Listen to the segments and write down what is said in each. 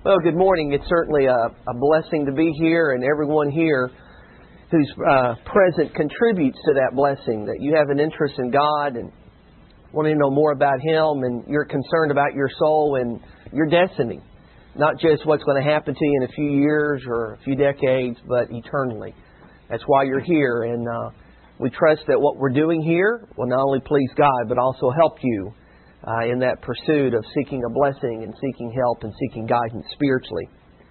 Well, good morning. It's certainly a blessing to be here, and everyone here who's present contributes to that blessing, that you have an interest in God and want to know more about Him, and you're concerned about your soul and your destiny. Not just what's going to happen to you in a few years or a few decades, but eternally. That's why you're here, and we trust that what we're doing here will not only please God, but also help you in that pursuit of seeking a blessing and seeking help and seeking guidance spiritually.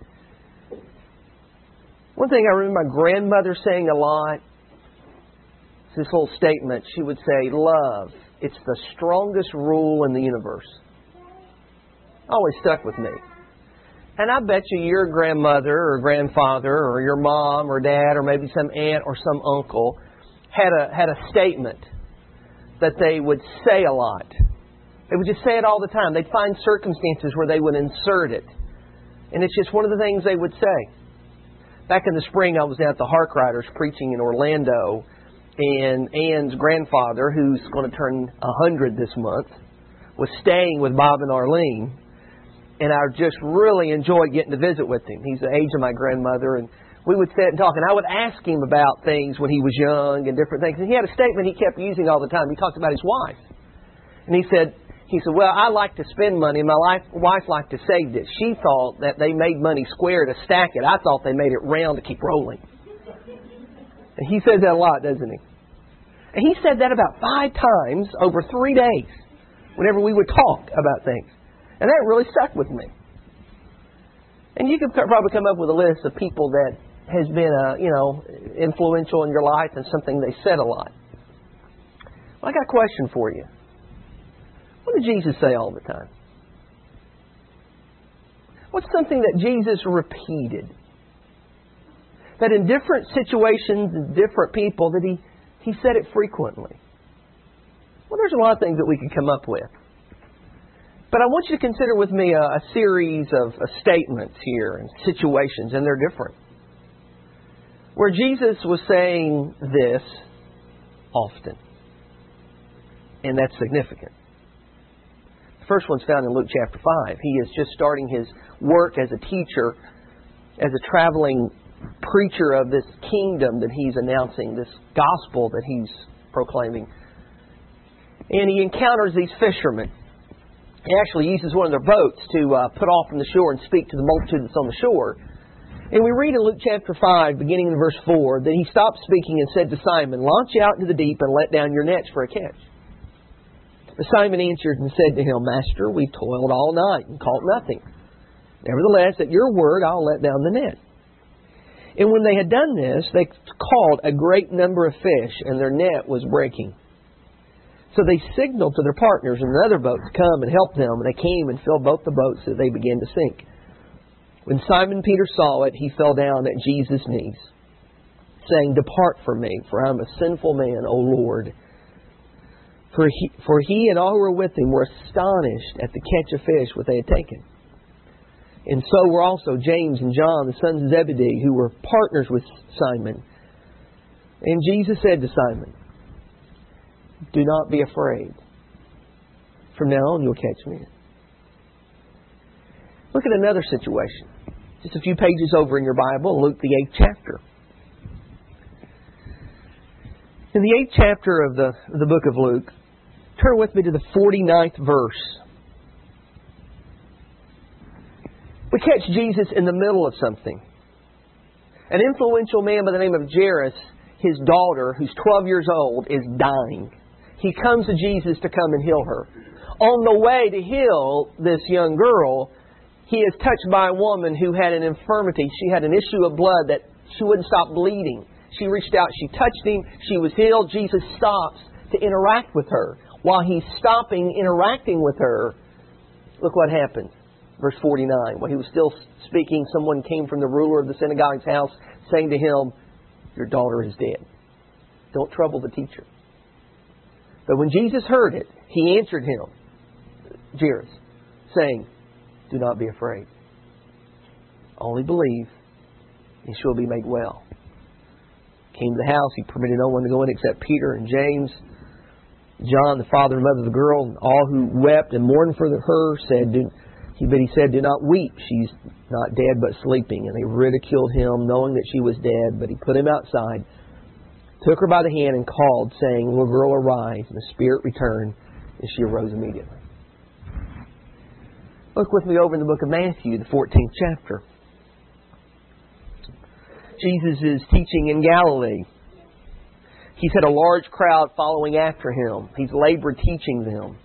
One thing I remember my grandmother saying a lot is this little statement. She would say, "Love, it's the strongest rule in the universe." Always stuck with me. And I bet you your grandmother or grandfather or your mom or dad or maybe some aunt or some uncle had a statement that they would say a lot. They would just say it all the time. They'd find circumstances where they would insert it. And it's just one of the things they would say. Back in the spring, I was down at the Harkriders preaching in Orlando. And Ann's grandfather, who's going to turn 100 this month, was staying with Bob and Arlene. And I just really enjoyed getting to visit with him. He's the age of my grandmother. And we would sit and talk. And I would ask him about things when he was young and different things. And he had a statement he kept using all the time. He talked about his wife. And he said, well, I like to spend money, and my wife liked to save it. She thought that they made money square to stack it. I thought they made it round to keep rolling. And he says that a lot, doesn't he? And he said that about 5 times over 3 days whenever we would talk about things. And that really stuck with me. And you could probably come up with a list of people that has been, influential in your life and something they said a lot. Well, I got a question for you. What did Jesus say all the time? What's something that Jesus repeated? That in different situations and different people that he said it frequently. Well, there's a lot of things that we could come up with. But I want you to consider with me a series of statements here and situations, and they're different. Where Jesus was saying this often. And that's significant. First one's found in Luke chapter 5. He is just starting his work as a teacher, as a traveling preacher of this kingdom that he's announcing, this gospel that he's proclaiming. And he encounters these fishermen. He actually uses one of their boats to put off from the shore and speak to the multitude that's on the shore. And we read in Luke chapter 5, beginning in verse 4, that he stopped speaking and said to Simon, "Launch out into the deep and let down your nets for a catch." But Simon answered and said to him, "Master, we've toiled all night and caught nothing. Nevertheless, at your word, I'll let down the net." And when they had done this, they caught a great number of fish, and their net was breaking. So they signaled to their partners in another boat to come and help them, and they came and filled both the boats so they began to sink. When Simon Peter saw it, he fell down at Jesus' knees, saying, "Depart from me, for I am a sinful man, O Lord." For he and all who were with him were astonished at the catch of fish which they had taken. And so were also James and John, the sons of Zebedee, who were partners with Simon. And Jesus said to Simon, "Do not be afraid. From now on you'll catch me." Look at another situation. Just a few pages over in your Bible, Luke the 8th chapter. In the 8th chapter of the book of Luke, turn with me to the 49th verse. We catch Jesus in the middle of something. An influential man by the name of Jairus, his daughter, who's 12 years old, is dying. He comes to Jesus to come and heal her. On the way to heal this young girl, he is touched by a woman who had an infirmity. She had an issue of blood that she wouldn't stop bleeding. She reached out, she touched him, she was healed. Jesus stops to interact with her. While he's stopping interacting with her, look what happened. Verse 49. While he was still speaking, someone came from the ruler of the synagogue's house, saying to him, "Your daughter is dead. Don't trouble the teacher." But when Jesus heard it, he answered him, Jairus, saying, "Do not be afraid. Only believe, and she will be made well." Came to the house, he permitted no one to go in except Peter and James. John, the father and mother of the girl, and all who wept and mourned for her, said, But he said, "Do not weep. She's not dead but sleeping." And they ridiculed him, knowing that she was dead. But he put him outside, took her by the hand, and called, saying, "Little girl, arise." And the spirit returned, and she arose immediately. Look with me over in the book of Matthew, the 14th chapter. Jesus is teaching in Galilee. He's had a large crowd following after Him. He's labored teaching them.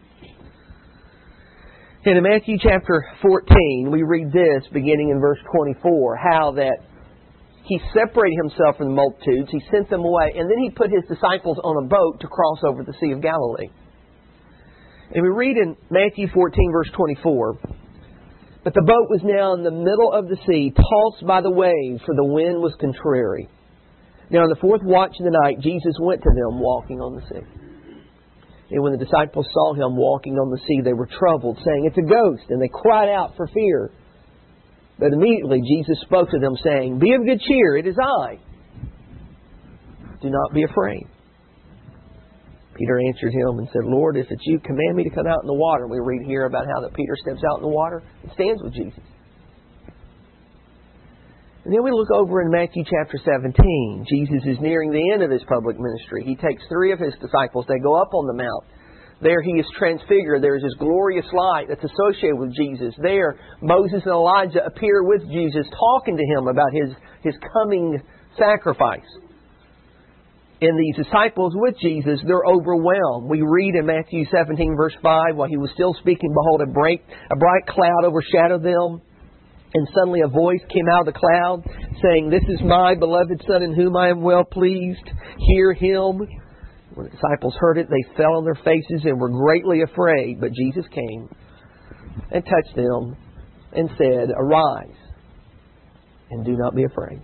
And in Matthew chapter 14, we read this, beginning in verse 24, how that He separated Himself from the multitudes, He sent them away, and then He put His disciples on a boat to cross over the Sea of Galilee. And we read in Matthew 14, verse 24, "But the boat was now in the middle of the sea, tossed by the waves, for the wind was contrary. Now in the fourth watch of the night, Jesus went to them walking on the sea. And when the disciples saw Him walking on the sea, they were troubled, saying, 'It's a ghost,' and they cried out for fear. But immediately Jesus spoke to them, saying, 'Be of good cheer, it is I. Do not be afraid.' Peter answered Him and said, 'Lord, if it's You, command me to come out in the water.'" And we read here about how that Peter steps out in the water and stands with Jesus. And then we look over in Matthew chapter 17. Jesus is nearing the end of His public ministry. He takes 3 of His disciples. They go up on the mount. There He is transfigured. There is this glorious light that's associated with Jesus. There, Moses and Elijah appear with Jesus, talking to Him about His coming sacrifice. And these disciples with Jesus, they're overwhelmed. We read in Matthew 17, verse 5, while He was still speaking, behold, a bright cloud overshadowed them. And suddenly a voice came out of the cloud, saying, "This is my beloved Son, in whom I am well pleased. Hear Him." When the disciples heard it, they fell on their faces and were greatly afraid. But Jesus came and touched them and said, "Arise, and do not be afraid."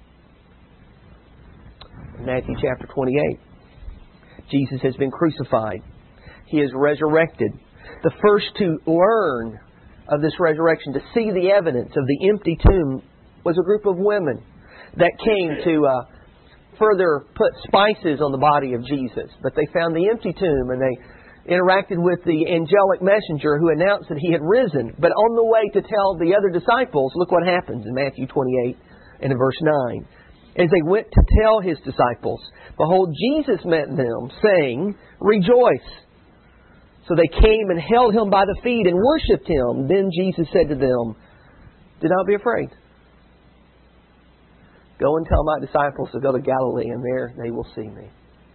In Matthew chapter 28, Jesus has been crucified. He is resurrected. The first to learn of this resurrection, to see the evidence of the empty tomb, was a group of women that came to further put spices on the body of Jesus. But they found the empty tomb, and they interacted with the angelic messenger who announced that He had risen. But on the way to tell the other disciples, look what happens in Matthew 28 and in verse 9. As they went to tell His disciples, behold, Jesus met them, saying, "Rejoice." So they came and held Him by the feet and worshipped Him. Then Jesus said to them, "Do not be afraid. Go and tell my disciples to go to Galilee, and there they will see me."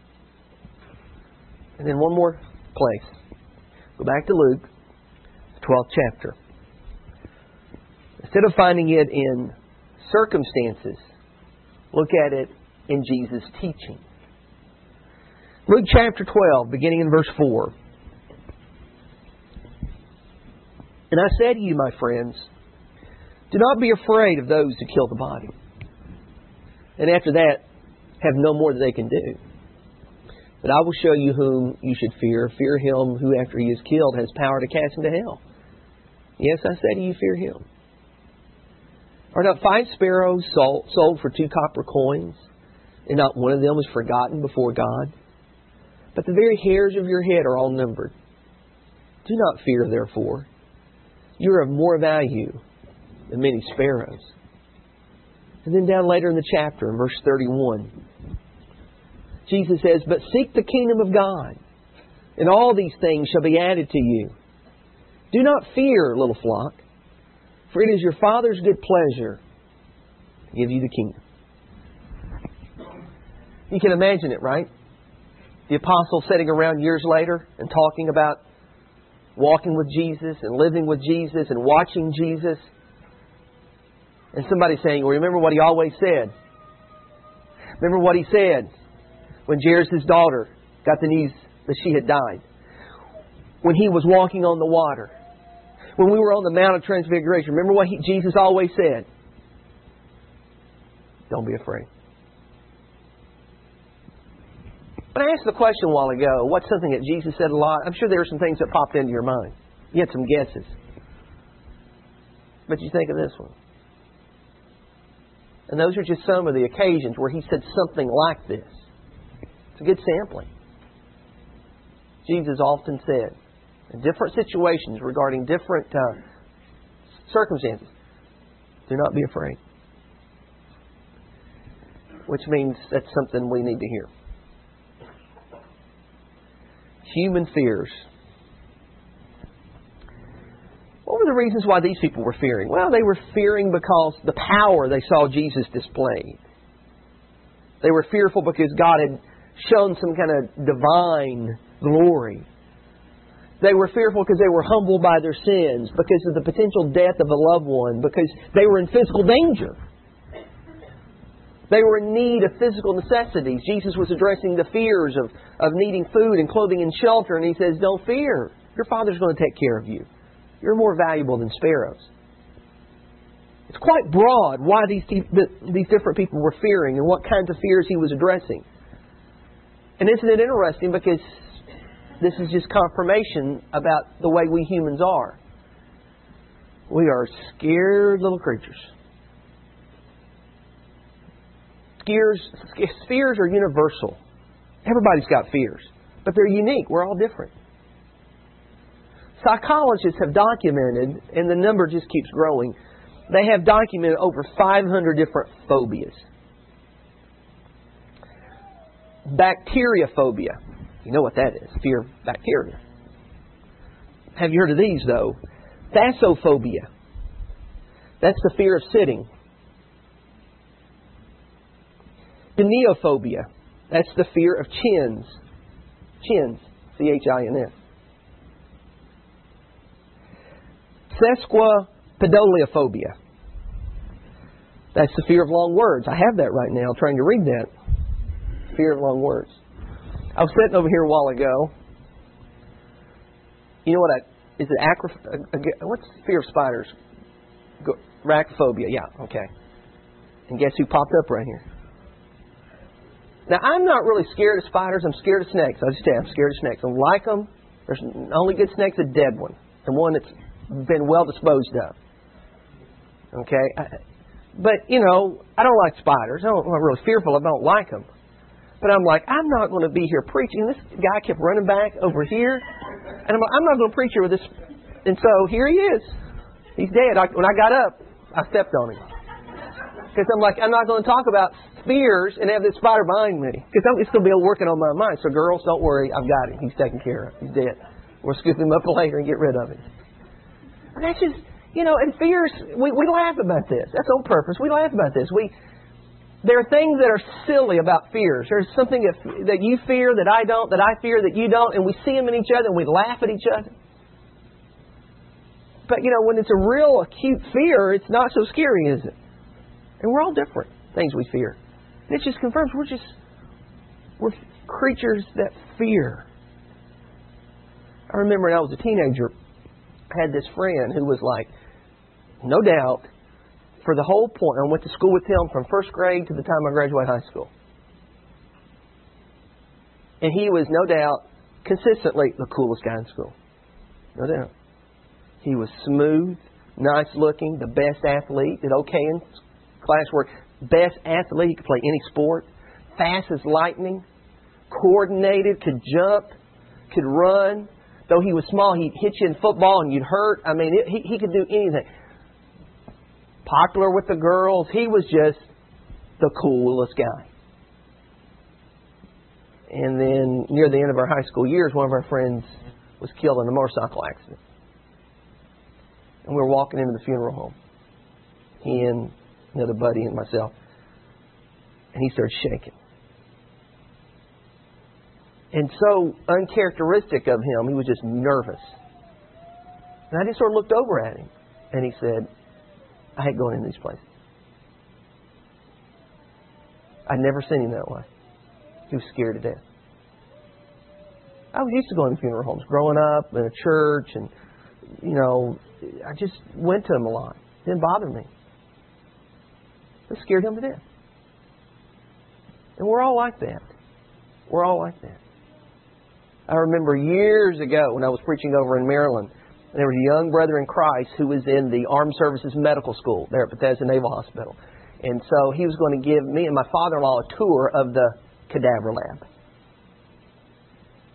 And then one more place. Go back to Luke, the 12th chapter. Instead of finding it in circumstances, look at it in Jesus' teaching. Luke chapter 12, beginning in verse 4. "And I say to you, my friends, do not be afraid of those who kill the body, and after that have no more that they can do. But I will show you whom you should fear. Fear Him who, after He is killed, has power to cast into hell. Yes, I say to you, fear Him. Are not 5 sparrows sold for 2 copper coins, and not one of them is forgotten before God? But the very hairs of your head are all numbered. Do not fear, therefore. You are of more value than many sparrows." And then down later in the chapter, in verse 31, Jesus says, "But seek the kingdom of God, and all these things shall be added to you. Do not fear, little flock, for it is your Father's good pleasure to give you the kingdom." You can imagine it, right? The apostles sitting around years later and talking about walking with Jesus and living with Jesus and watching Jesus. And somebody saying, "Well, remember what He always said. Remember what He said when Jairus' daughter got the news that she had died. When He was walking on the water. When we were on the Mount of Transfiguration. Remember what Jesus always said. Don't be afraid." But I asked the question a while ago, what's something that Jesus said a lot? I'm sure there were some things that popped into your mind. You had some guesses. But you think of this one. And those are just some of the occasions where He said something like this. It's a good sampling. Jesus often said, in different situations regarding different circumstances. Do not be afraid. Which means that's something we need to hear. Human fears. What were the reasons why these people were fearing? Well, they were fearing because the power they saw Jesus displayed. They were fearful because God had shown some kind of divine glory. They were fearful because they were humbled by their sins, because of the potential death of a loved one, because they were in physical danger. They were in need of physical necessities. Jesus was addressing the fears of needing food and clothing and shelter, and He says, don't fear. Your Father's going to take care of you. You're more valuable than sparrows. It's quite broad why these different people were fearing and what kinds of fears He was addressing. And isn't it interesting, because this is just confirmation about the way we humans are. We are scared little creatures. Fears are universal. Everybody's got fears, but they're unique. We're all different. Psychologists have documented, and the number just keeps growing, they have documented over 500 different phobias. Bacteriophobia. You know what that is. Fear of bacteria. Have you heard of these, though? Thalassophobia. That's the fear of sitting. Deneophobia. That's the fear of chins. Chins. C-H-I-N-S. Sesquipedaliophobia. That's the fear of long words. I have that right now, trying to read that. Fear of long words. I was sitting over here a while ago. You know what? Is it what's the fear of spiders? Arachnophobia. Yeah, okay. And guess who popped up right here? Now, I'm not really scared of spiders. I'm scared of snakes. I just say I'm scared of snakes. I don't like them. There's only good snake's a dead one. And one that's been well disposed of. Okay? But, you know, I don't like spiders. I'm not really fearful. I don't like them. But I'm like, I'm not going to be here preaching. This guy kept running back over here. And I'm not going to preach here with this. And so here he is. He's dead. When I got up, I stepped on him. Because I'm like, I'm not going to talk about fears and have this spider behind me. Because it's going to be working on my mind. So girls, don't worry. I've got him. He's taken care of. He's dead. We'll scoop him up later and get rid of him. And that's just, you know, and fears, we laugh about this. That's on purpose. We laugh about this. There are things that are silly about fears. There's something that you fear that I don't, that I fear that you don't, and we see them in each other and we laugh at each other. But, you know, when it's a real acute fear, it's not so scary, is it? And we're all different, things we fear. And it just confirms we're creatures that fear. I remember when I was a teenager, I had this friend who was like, no doubt, for the whole point, I went to school with him from first grade to the time I graduated high school. And he was, no doubt, consistently the coolest guy in school. No doubt. He was smooth, nice looking, the best athlete, did okay in classwork, best athlete, he could play any sport, fast as lightning, coordinated, could jump, could run. Though he was small, he'd hit you in football and you'd hurt. I mean, he could do anything. Popular with the girls. He was just the coolest guy. And then near the end of our high school years, one of our friends was killed in a motorcycle accident. And we were walking into the funeral home. He and another buddy and myself. And he started shaking. And so uncharacteristic of him, he was just nervous. And I just sort of looked over at him. And he said, I hate going into these places. I'd never seen him that way. He was scared to death. I was used to going to funeral homes, growing up in a church, and, you know, I just went to them a lot. It didn't bother me. It scared him to death. And we're all like that. We're all like that. I remember years ago when I was preaching over in Maryland, there was a young brother in Christ who was in the Armed Services Medical School there at Bethesda Naval Hospital. And so he was going to give me and my father-in-law a tour of the cadaver lab.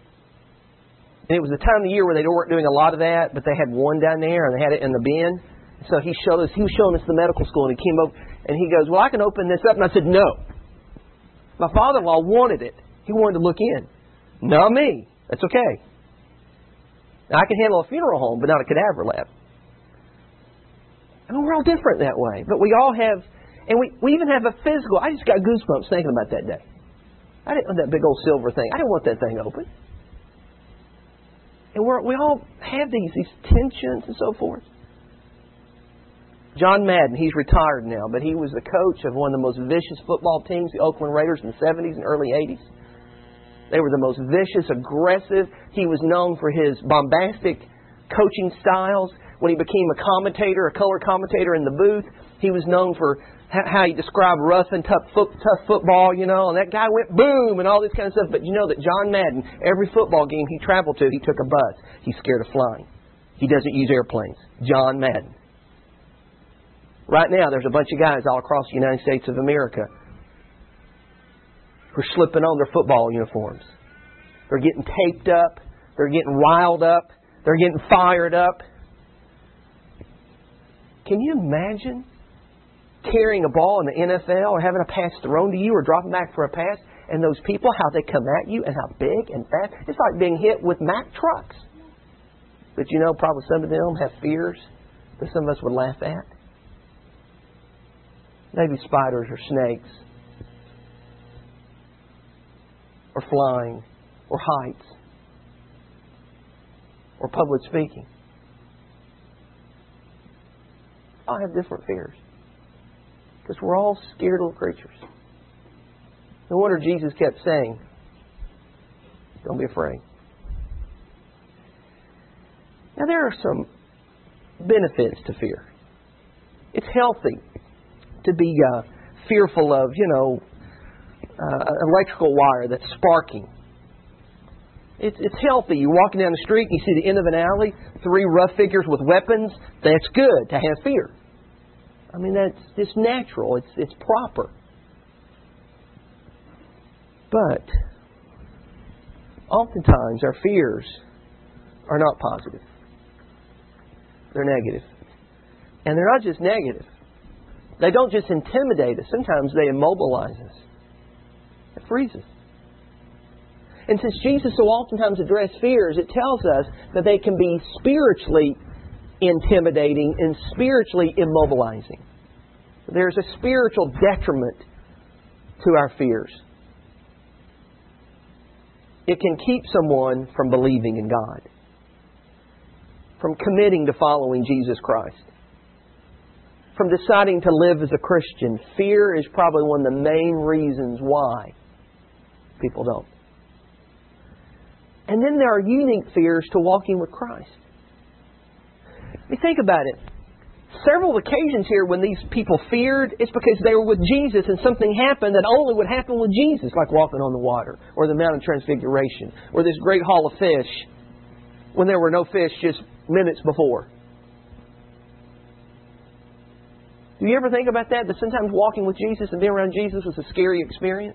And it was the time of the year where they weren't doing a lot of that, but they had one down there and they had it in the bin. So he was showing us the medical school, and he came over, and he goes, well, I can open this up. And I said, no. My father-in-law wanted it. He wanted to look in. Not me. That's okay. Now, I can handle a funeral home, but not a cadaver lab. I mean, we're all different that way. But we all have, and we even have a physical. I just got goosebumps thinking about that day. I didn't want that big old silver thing. I didn't want that thing open. And we all have these tensions and so forth. John Madden, he's retired now, but he was the coach of one of the most vicious football teams, the Oakland Raiders, in the 70s and early 80s. They were the most vicious, aggressive. He was known for his bombastic coaching styles. When he became a commentator, a color commentator in the booth, he was known for how he described rough and tough football, you know. And that guy went boom and all this kind of stuff. But you know that John Madden, every football game he traveled to, he took a bus. He's scared of flying. He doesn't use airplanes. John Madden. Right now, there's a bunch of guys all across the United States of America who are slipping on their football uniforms. They're getting taped up. They're getting riled up. They're getting fired up. Can you imagine carrying a ball in the NFL or having a pass thrown to you or dropping back for a pass, and those people, how they come at you and how big and fast? It's like being hit with Mack trucks. But you know, probably some of them have fears that some of us would laugh at. Maybe spiders or snakes, or flying, or heights, or public speaking. I have different fears. Because we're all scared little creatures. No wonder Jesus kept saying, don't be afraid. Now there are some benefits to fear. It's healthy to be fearful of, electrical wire that's sparking. It's healthy. You're walking down the street and you see the end of an alley, 3 rough figures with weapons. That's good to have fear. I mean, that's just natural. It's proper. But oftentimes our fears are not positive. They're negative. And they're not just negative. They don't just intimidate us. Sometimes they immobilize us. It frees us. And since Jesus so oftentimes addressed fears, it tells us that they can be spiritually intimidating and spiritually immobilizing. There's a spiritual detriment to our fears. It can keep someone from believing in God, from committing to following Jesus Christ, from deciding to live as a Christian. Fear is probably one of the main reasons why people don't. And then there are unique fears to walking with Christ. I mean, think about it. Several occasions here when these people feared, it's because they were with Jesus and something happened that only would happen with Jesus, like walking on the water, or the Mount of Transfiguration, or this great haul of fish, when there were no fish just minutes before. Do you ever think about that? That sometimes walking with Jesus and being around Jesus was a scary experience?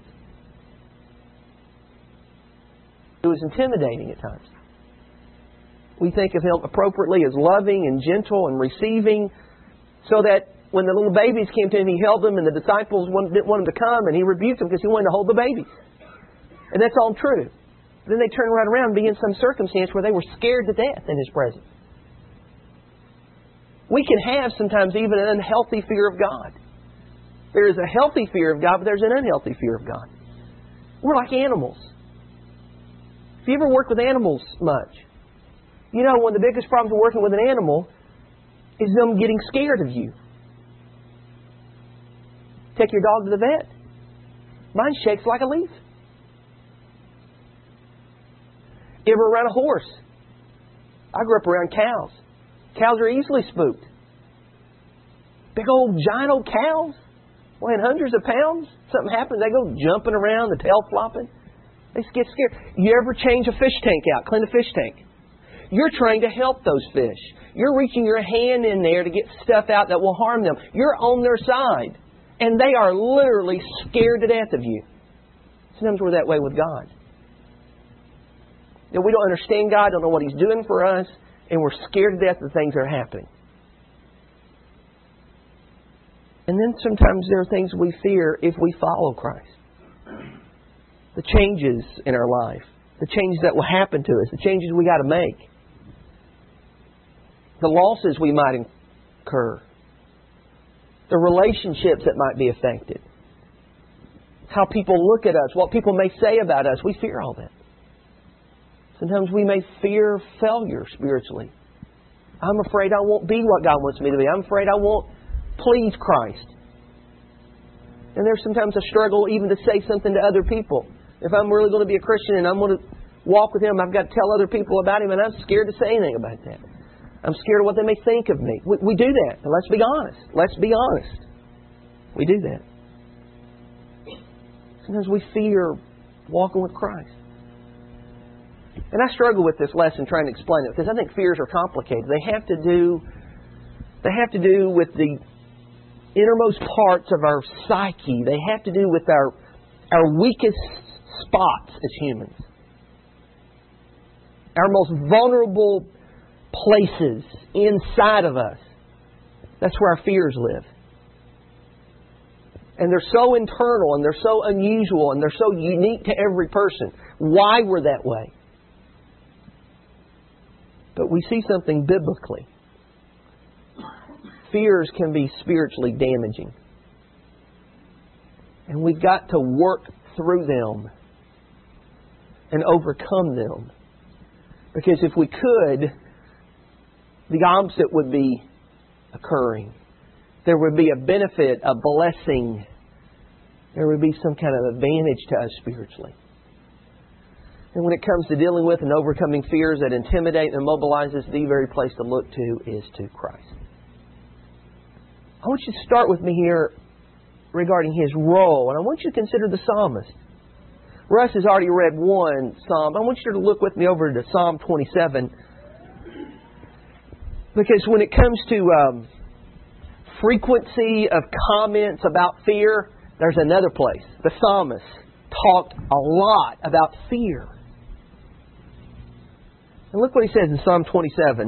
It was intimidating at times. We think of Him appropriately as loving and gentle and receiving, so that when the little babies came to Him, He held them, and the disciples didn't want Him to come, and He rebuked them because He wanted to hold the babies. And that's all true. Then they turn right around and be in some circumstance where they were scared to death in His presence. We can have sometimes even an unhealthy fear of God. There is a healthy fear of God, but there's an unhealthy fear of God. We're like animals. If you ever work with animals much, you know one of the biggest problems of working with an animal is them getting scared of you. Take your dog to the vet. Mine shakes like a leaf. You ever around a horse? I grew up around cows. Cows are easily spooked. Big old giant old cows weighing hundreds of pounds. Something happens, they go jumping around, the tail flopping. They get scared. You ever change a fish tank out, clean a fish tank? You're trying to help those fish. You're reaching your hand in there to get stuff out that will harm them. You're on their side. And they are literally scared to death of you. Sometimes we're that way with God. We don't understand God, don't know what He's doing for us, and we're scared to death of the things that are happening. And then sometimes there are things we fear if we follow Christ. The changes in our life. The changes that will happen to us. The changes we got to make. The losses we might incur. The relationships that might be affected. How people look at us. What people may say about us. We fear all that. Sometimes we may fear failure spiritually. I'm afraid I won't be what God wants me to be. I'm afraid I won't please Christ. And there's sometimes a struggle even to say something to other people. If I'm really going to be a Christian and I'm going to walk with Him, I've got to tell other people about Him, and I'm scared to say anything about that. I'm scared of what they may think of me. We do that. And let's be honest. Let's be honest. We do that. Sometimes we fear walking with Christ. And I struggle with this lesson trying to explain it because I think fears are complicated. They have to do with the innermost parts of our psyche. They have to do with our weakest spots as humans. Our most vulnerable places inside of us. That's where our fears live. And they're so internal and they're so unusual and they're so unique to every person. Why we're that way? But we see something biblically. Fears can be spiritually damaging. And we've got to work through them and overcome them. Because if we could, the opposite would be occurring. There would be a benefit, a blessing. There would be some kind of advantage to us spiritually. And when it comes to dealing with and overcoming fears that intimidate and immobilize us, the very place to look to is to Christ. I want you to start with me here regarding His role. And I want you to consider the psalmist. Russ has already read one psalm. I want you to look with me over to Psalm 27. Because when it comes to frequency of comments about fear, there's another place. The psalmist talked a lot about fear. And look what he says in Psalm 27,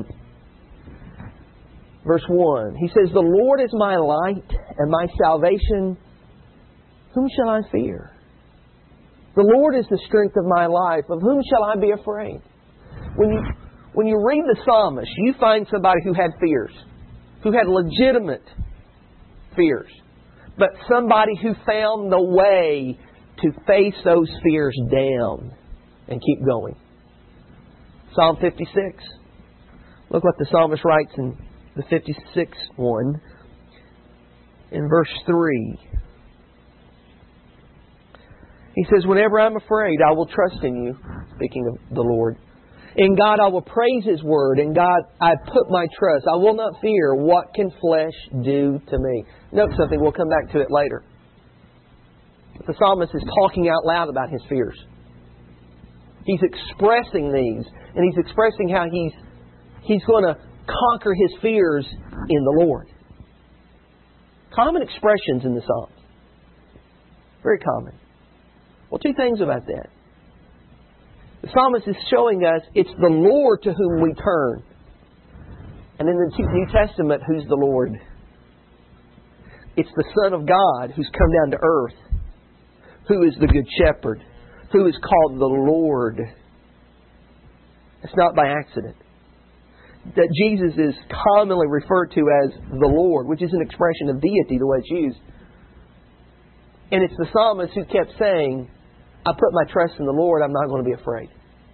verse 1. He says, "The Lord is my light and my salvation. Whom shall I fear? The Lord is the strength of my life. Of whom shall I be afraid?" When you read the psalmist, you find somebody who had fears, who had legitimate fears, but somebody who found the way to face those fears down and keep going. Psalm 56. Look what the psalmist writes in the 56th one, in verse 3. He says, "Whenever I'm afraid, I will trust in You," speaking of the Lord. "In God I will praise His word. In God I put my trust. I will not fear. What can flesh do to me?" Note something. We'll come back to it later. The psalmist is talking out loud about his fears. He's expressing these. And he's expressing how he's going to conquer his fears in the Lord. Common expressions in the Psalms. Very common. Well, two things about that. The psalmist is showing us it's the Lord to whom we turn. And in the New Testament, who's the Lord? It's the Son of God who's come down to earth, who is the Good Shepherd, who is called the Lord. It's not by accident that Jesus is commonly referred to as the Lord, which is an expression of deity, the way it's used. And it's the psalmist who kept saying, "I put my trust in the Lord, I'm not going to be afraid."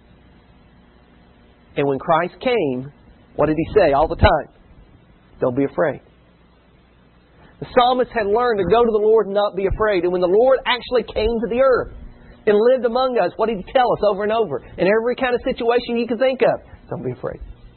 And when Christ came, what did He say all the time? Don't be afraid. The psalmist had learned to go to the Lord and not be afraid. And when the Lord actually came to the earth and lived among us, what did He tell us over and over? In every kind of situation you can think of, don't be afraid.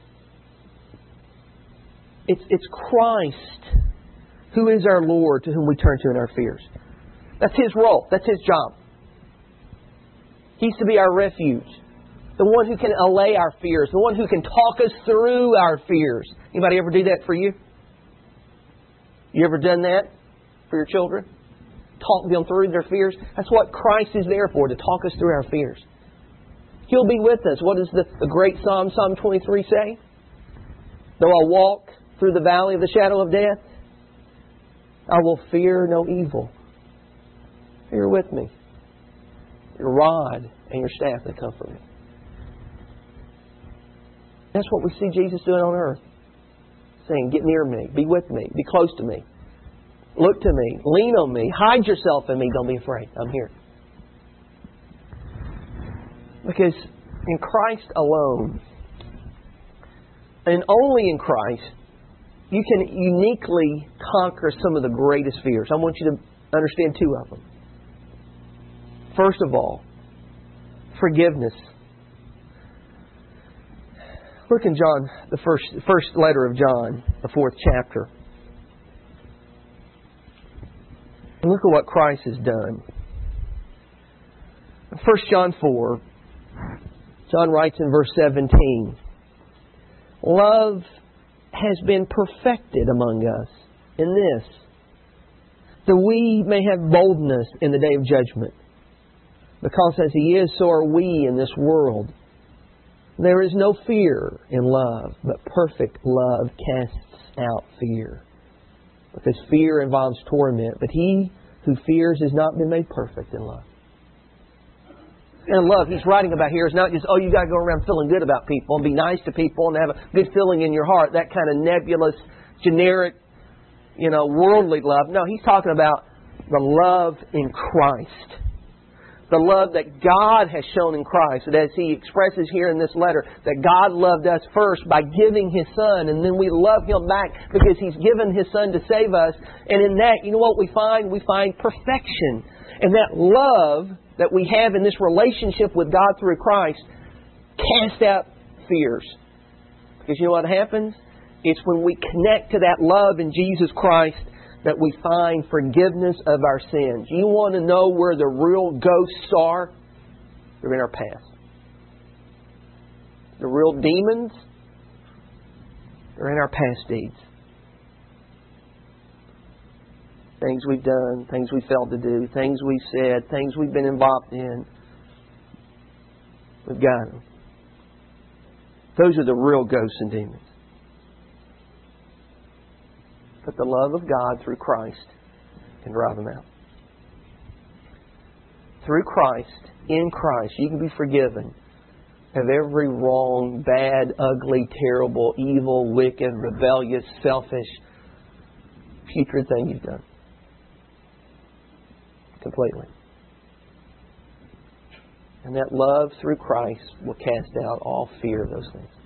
It's Christ who is our Lord to whom we turn to in our fears. That's His role. That's His job. He's to be our refuge. The one who can allay our fears. The one who can talk us through our fears. Anybody ever do that for you? You ever done that for your children? Talk them through their fears? That's what Christ is there for, to talk us through our fears. He'll be with us. What does the great Psalm 23 say? Though I walk through the valley of the shadow of death, I will fear no evil. You're with me. Your rod and your staff, they comfort me. That's what we see Jesus doing on earth. Saying, get near me, be with me, be close to me. Look to me, lean on me, hide yourself in me, don't be afraid, I'm here. Because in Christ alone, and only in Christ, you can uniquely conquer some of the greatest fears. I want you to understand two of them. First of all, forgiveness. Look in John, the first letter of John, the 4th chapter. And look at what Christ has done. 1 John 4, John writes in verse 17, love has been perfected among us in this, that we may have boldness in the day of judgment. Because as He is, so are we in this world. There is no fear in love, but perfect love casts out fear. Because fear involves torment, but he who fears has not been made perfect in love. And love He's writing about here is not just, you got to go around feeling good about people and be nice to people and have a good feeling in your heart. That kind of nebulous, generic, worldly love. No, He's talking about the love in Christ. The love that God has shown in Christ. That as He expresses here in this letter, that God loved us first by giving His Son, and then we love Him back because He's given His Son to save us. And in that, you know what we find? We find perfection. And that love that we have in this relationship with God through Christ casts out fears. Because you know what happens? It's when we connect to that love in Jesus Christ that we find forgiveness of our sins. You want to know where the real ghosts are? They're in our past. The real demons? They're in our past deeds. Things we've done, things we failed to do, things we've said, things we've been involved in. We've got them. Those are the real ghosts and demons. But the love of God through Christ can drive them out. Through Christ, in Christ, you can be forgiven of every wrong, bad, ugly, terrible, evil, wicked, rebellious, selfish, putrid thing you've done. Completely. And that love through Christ will cast out all fear of those things.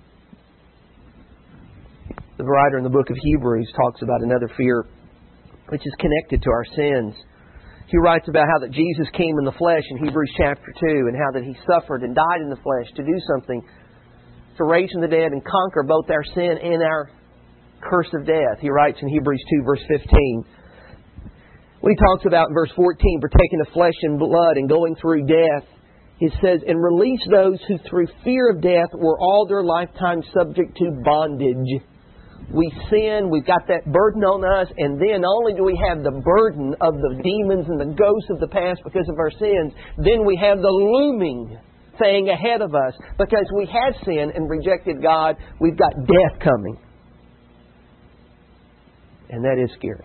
The writer in the book of Hebrews talks about another fear which is connected to our sins. He writes about how that Jesus came in the flesh in Hebrews chapter 2 and how that He suffered and died in the flesh to do something, to raise from the dead and conquer both our sin and our curse of death. He writes in Hebrews 2 verse 15, when he talks about in verse 14, partaking of flesh and blood and going through death, it says, and release those who through fear of death were all their lifetime subject to bondage. We sin, we've got that burden on us, and then not only do we have the burden of the demons and the ghosts of the past because of our sins, then we have the looming thing ahead of us. Because we have sinned and rejected God, we've got death coming. And that is scary.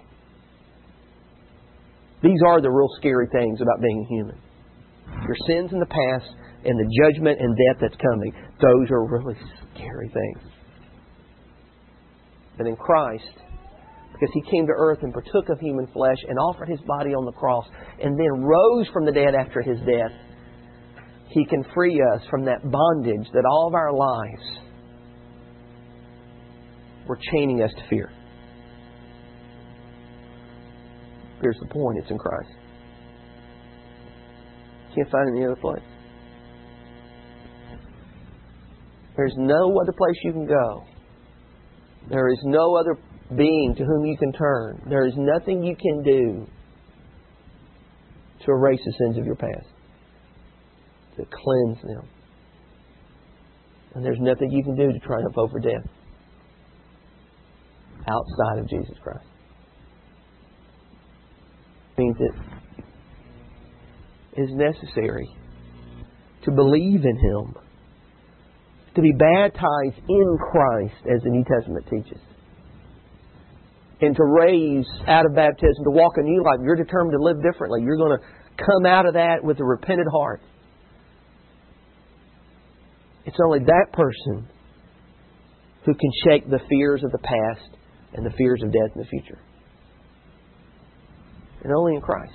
These are the real scary things about being human. Your sins in the past and the judgment and death that's coming. Those are really scary things. But in Christ, because He came to earth and partook of human flesh and offered His body on the cross and then rose from the dead after His death, He can free us from that bondage that all of our lives were chaining us to fear. Here's the point, it's in Christ. Can't find it any other place. There's no other place you can go. There is no other being to whom you can turn. There is nothing you can do to erase the sins of your past, to cleanse them. And there's nothing you can do to triumph over death outside of Jesus Christ. It means it is necessary to believe in Him, to be baptized in Christ, as the New Testament teaches. and to raise out of baptism, to walk a new life. You're determined to live differently. You're going to come out of that with a repentant heart. It's only that person who can shake the fears of the past and the fears of death in the future. And only in Christ.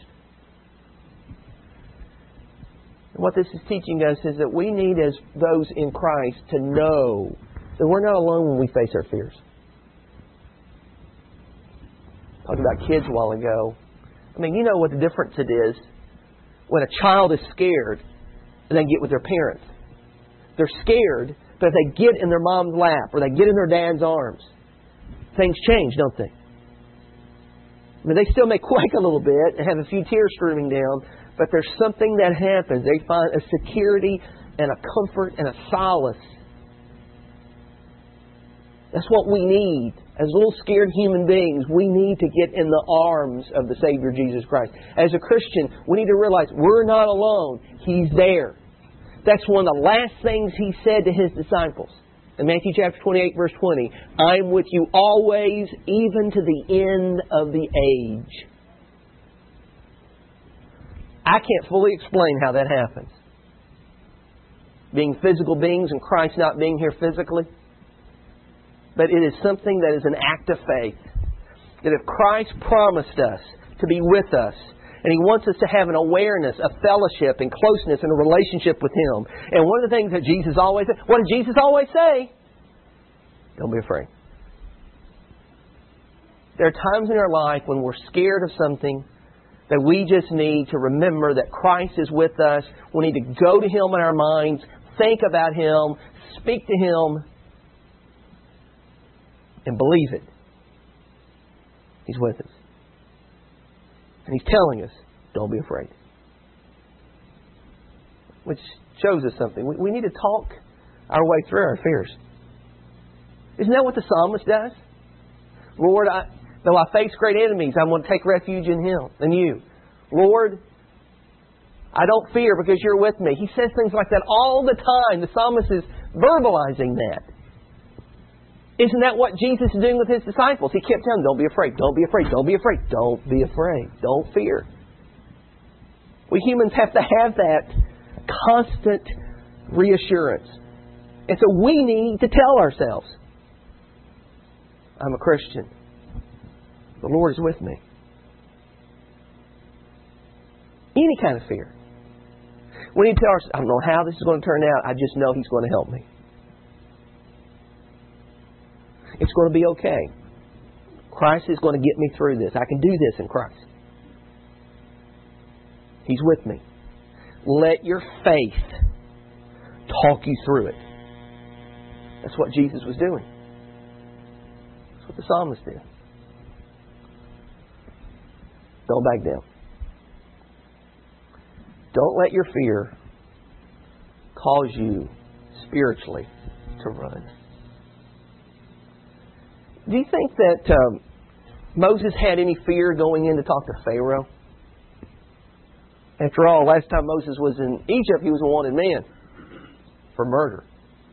And what this is teaching us is that we need, as those in Christ, to know that we're not alone when we face our fears. Talked about kids a while ago. I mean, you know what the difference it is when a child is scared and they get with their parents. They're scared, but if they get in their mom's lap or they get in their dad's arms, things change, don't they? I mean, they still may quake a little bit and have a few tears streaming down, but there's something that happens. They find a security and a comfort and a solace. That's what we need. As little scared human beings, we need to get in the arms of the Savior Jesus Christ. As a Christian, we need to realize we're not alone. He's there. That's one of the last things He said to His disciples. In Matthew chapter 28, verse 20, I'm with you always, even to the end of the age. I can't fully explain how that happens. Being physical beings and Christ not being here physically. But it is something that is an act of faith. That if Christ promised us to be with us, and He wants us to have an awareness, a fellowship, and closeness, and a relationship with Him. And one of the things that Jesus always said, what did Jesus always say? Don't be afraid. There are times in our life when we're scared of something that we just need to remember that Christ is with us. We need to go to Him in our minds, think about Him, speak to Him, and believe it. He's with us. And He's telling us, don't be afraid. Which shows us something. We need to talk our way through our fears. Isn't that what the psalmist does? Lord, though I face great enemies, I'm going to take refuge in Him and You. Lord, I don't fear because You're with me. He says things like that all the time. The psalmist is verbalizing that. Isn't that what Jesus is doing with His disciples? He kept telling them, don't be afraid, don't be afraid, don't be afraid, don't be afraid, don't fear. We humans have to have that constant reassurance. And so we need to tell ourselves, I'm a Christian. The Lord is with me. Any kind of fear. We need to tell ourselves, I don't know how this is going to turn out, I just know He's going to help me. It's going to be okay. Christ is going to get me through this. I can do this in Christ. He's with me. Let your faith talk you through it. That's what Jesus was doing. That's what the psalmist did. Don't back down. Don't let your fear cause you spiritually to run. Do you think that Moses had any fear going in to talk to Pharaoh? After all, last time Moses was in Egypt, he was a wanted man for murder.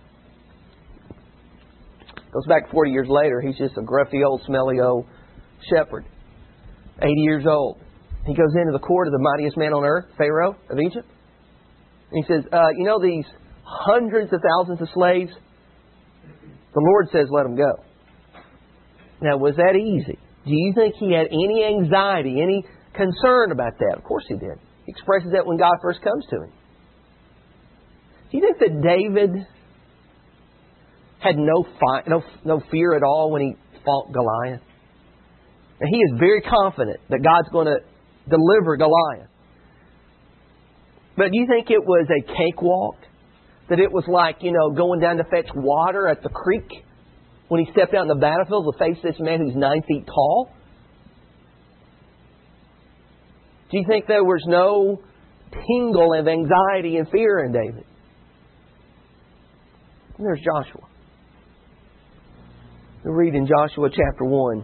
Goes back 40 years later, he's just a gruffy old, smelly old shepherd. 80 years old. He goes into the court of the mightiest man on earth, Pharaoh of Egypt. And he says, you know these hundreds of thousands of slaves? The Lord says, let them go. Now, was that easy? Do you think he had any anxiety, any concern about that? Of course he did. He expresses that when God first comes to him. Do you think that David had no fear at all when he fought Goliath? And he is very confident that God's going to deliver Goliath. But do you think it was a cakewalk? That it was like, going down to fetch water at the creek when he stepped out in the battlefield to face this man who's 9 feet tall? Do you think there was no tingle of anxiety and fear in David? And there's Joshua. We read in Joshua chapter 1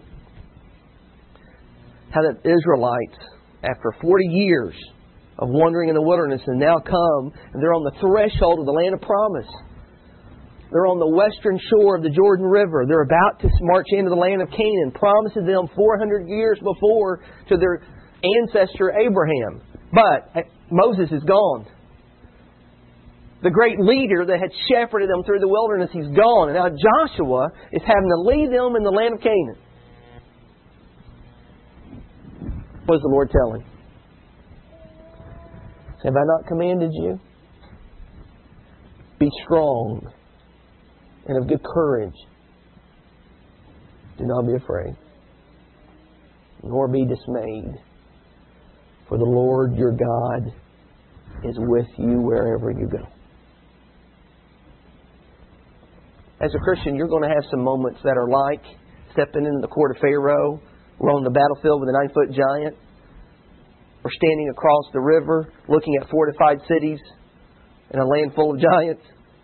how the Israelites, after 40 years of wandering in the wilderness, and now come and they're on the threshold of the land of promise. They're on the western shore of the Jordan River. They're about to march into the land of Canaan, promised to them 400 years before to their ancestor Abraham. But Moses is gone. The great leader that had shepherded them through the wilderness, he's gone. And now Joshua is having to lead them in the land of Canaan. What does the Lord tell him? Have I not commanded you? Be strong and of good courage. Do not be afraid, nor be dismayed. For the Lord your God is with you wherever you go. As a Christian, you're going to have some moments that are like stepping into the court of Pharaoh, or on the battlefield with a 9-foot giant, or standing across the river looking at fortified cities in a land full of giants.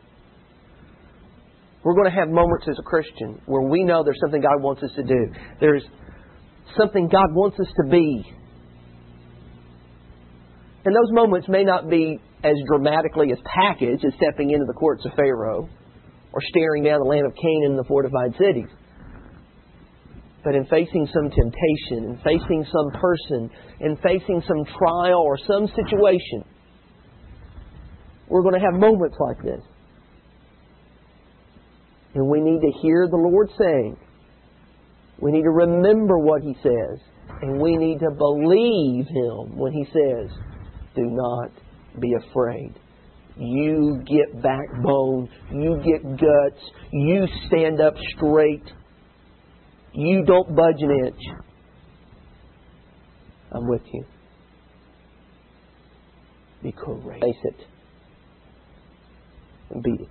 We're going to have moments as a Christian where we know there's something God wants us to do. There's something God wants us to be. And those moments may not be as dramatically as packaged as stepping into the courts of Pharaoh or staring down the land of Canaan and the fortified cities. But in facing some temptation, in facing some person, in facing some trial or some situation, we're going to have moments like this. And we need to hear the Lord saying, we need to remember what He says, and we need to believe Him when He says, do not be afraid. You get backbone, you get guts, you stand up straight. You don't budge an inch. I'm with you. Be courageous. Face it. And beat it.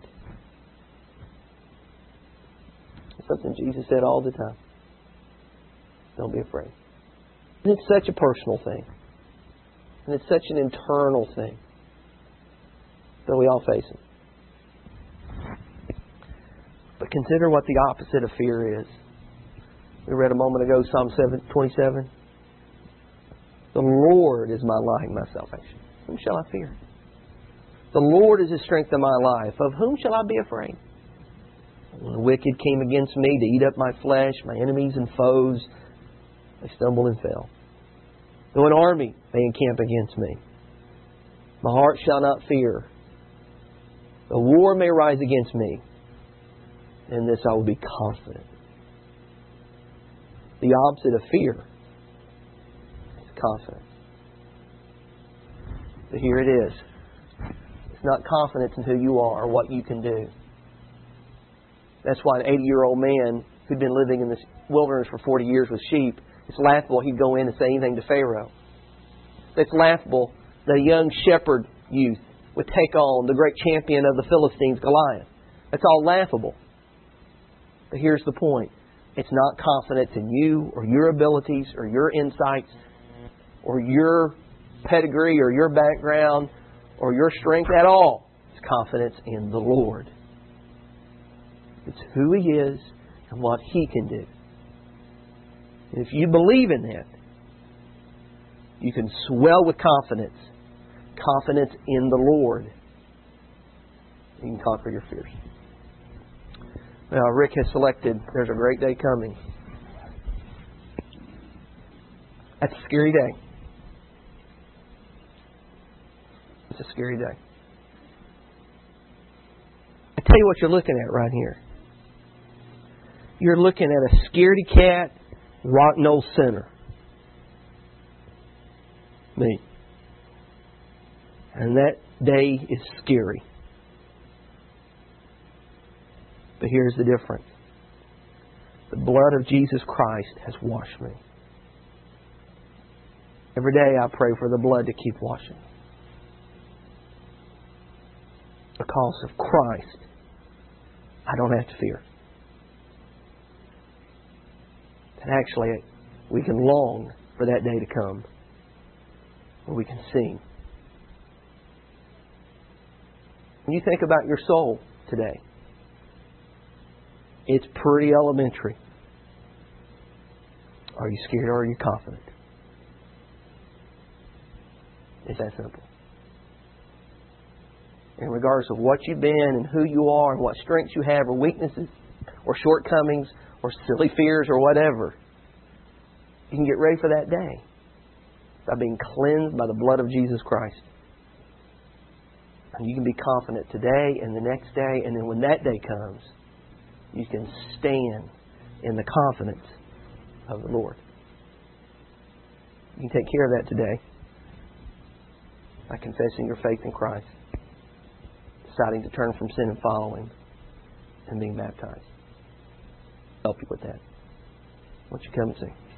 It's something Jesus said all the time. Don't be afraid. And it's such a personal thing. And it's such an internal thing that we all face it. But consider what the opposite of fear is. We read a moment ago, Psalm 27. The Lord is my light and my salvation. Whom shall I fear? The Lord is the strength of my life. Of whom shall I be afraid? When the wicked came against me to eat up my flesh, my enemies and foes, they stumbled and fell. Though an army may encamp against me, my heart shall not fear. The war may rise against me. In this I will be confident. The opposite of fear is confidence. But here it is. It's not confidence in who you are or what you can do. That's why an 80-year-old man who'd been living in this wilderness for 40 years with sheep, it's laughable he'd go in and say anything to Pharaoh. It's laughable that a young shepherd youth would take on the great champion of the Philistines, Goliath. That's all laughable. But here's the point. It's not confidence in you or your abilities or your insights or your pedigree or your background or your strength at all. It's confidence in the Lord. It's who He is and what He can do. And if you believe in that, you can swell with confidence. Confidence in the Lord. You can conquer your fears. Now, Rick has selected There's a Great Day Coming. That's a scary day. It's a scary day. I tell you what you're looking at right here. You're looking at a scaredy cat, rotten old sinner. Me. And that day is scary. But here's the difference. The blood of Jesus Christ has washed me. Every day I pray for the blood to keep washing. Because of Christ, I don't have to fear. And actually, we can long for that day to come where we can sing. When you think about your soul today, it's pretty elementary. Are you scared or are you confident? It's that simple. And regardless of what you've been and who you are and what strengths you have or weaknesses or shortcomings or silly fears or whatever, you can get ready for that day by being cleansed by the blood of Jesus Christ. And you can be confident today and the next day, and then when that day comes, you can stand in the confidence of the Lord. You can take care of that today by confessing your faith in Christ, deciding to turn from sin and follow Him, and being baptized. Help you with that. Won't you come and sing?